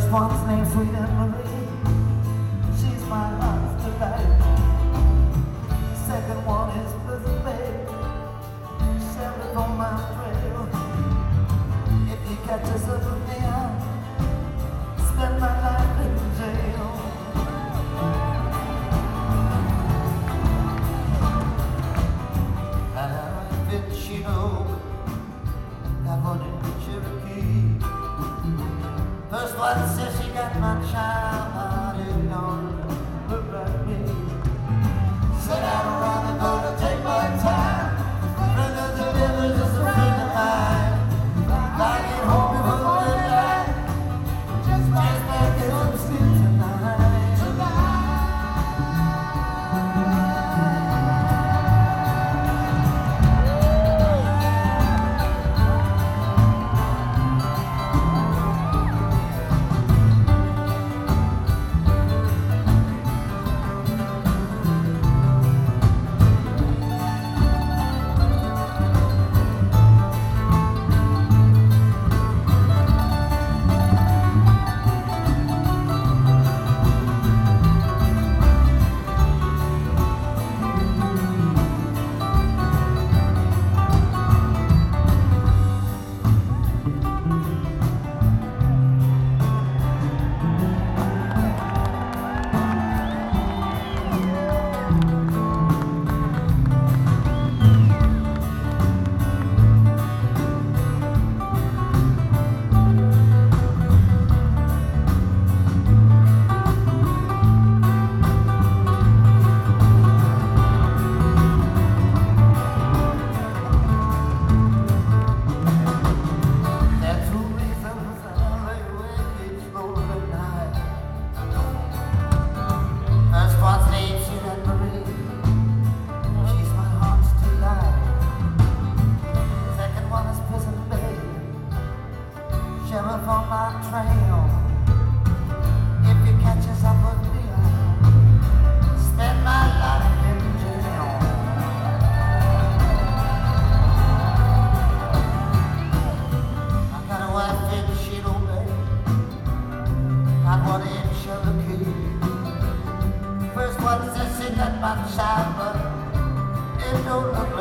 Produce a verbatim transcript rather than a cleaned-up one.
First one's named Sweet Anne Marie. She's my heart's delight. Second one is Pleasant Babe. Shelter from my trail. If he catches up with me, I'll spend my life in jail. And I'm bitch, you know, got one in Cherokee. First one says she got my child, but it don't look like me. Said I don't wanna go to take my time. Friend of the village is a friend of mine. I get home before midnight. Just back in some sleep tonight. Sheriff on my trail. If he catches up with me, I'll spend my life in jail. I got a wife in Shiloh Bay. Got one in Cherokee. First one says she got my child, but it don't look